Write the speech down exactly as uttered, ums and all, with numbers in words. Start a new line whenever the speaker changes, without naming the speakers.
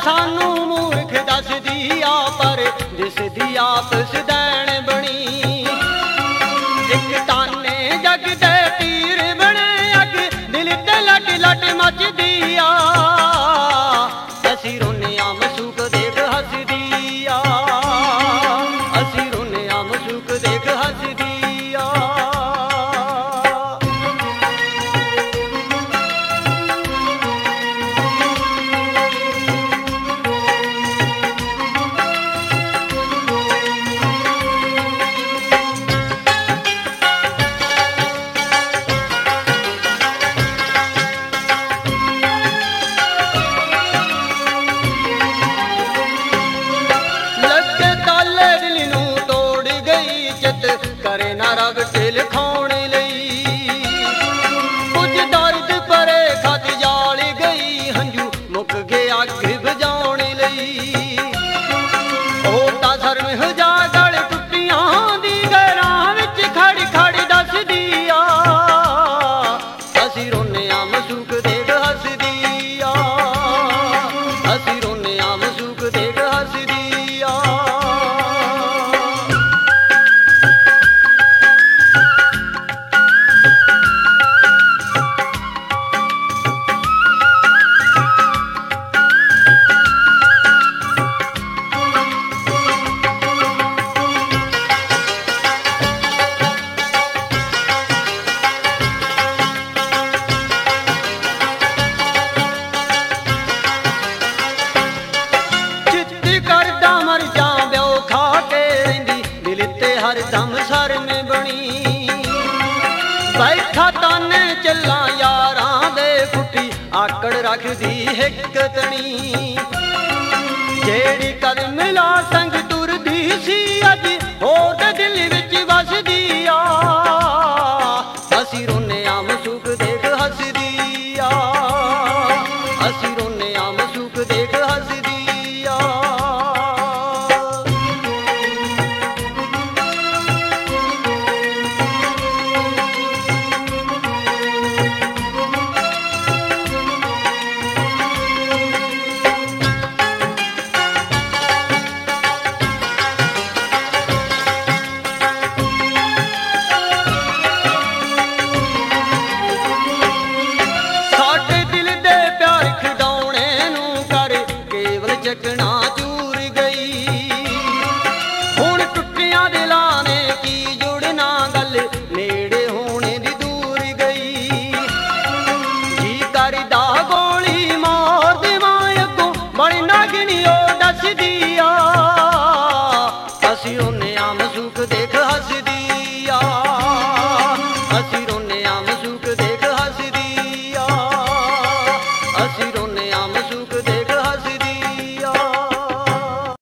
सानू मूर्ख दसदी आ पर दिसदी आप सदैन बनी। एक ताने जग दे तीर बने अग दिल ते लट लट मचदी आ। असी रोने आ मसूक देख हसदी आ, असी रोने आ मसूक देख हसदी आ। करे ना रब ढिल खाने लई, कुछ दर्द परे खत जाल गई हंजू मुक गए अग बुझाने लई। ओ तां शर्म हजागल टुटियां दी गैरां विच खड़ खड़ दसदी आ। असी रोने आ मसूक देख हसदी आ, असी रोने आ मसूक देख हसदी आ। हरदम शर्म बनी बैठा ताने चला यारां दे फुटी आकड़ रखदी हिक तनी। जेड़ी कद मिला संग तुरदी सी अज होर ते दिल विच वसदी आ। असी रोने आ मसूक देख हसदी आ, असी रोने आ मसूक देख हसदी आ। चकना चूर गई हुण टुटिया दिलां ने की जुड़ना गल नेड़े होने दी दूर गई। जी करदा गोली मार देवां अगों बड़ी नागनी ओ दसदी आ। असी रोने आ मसूक देख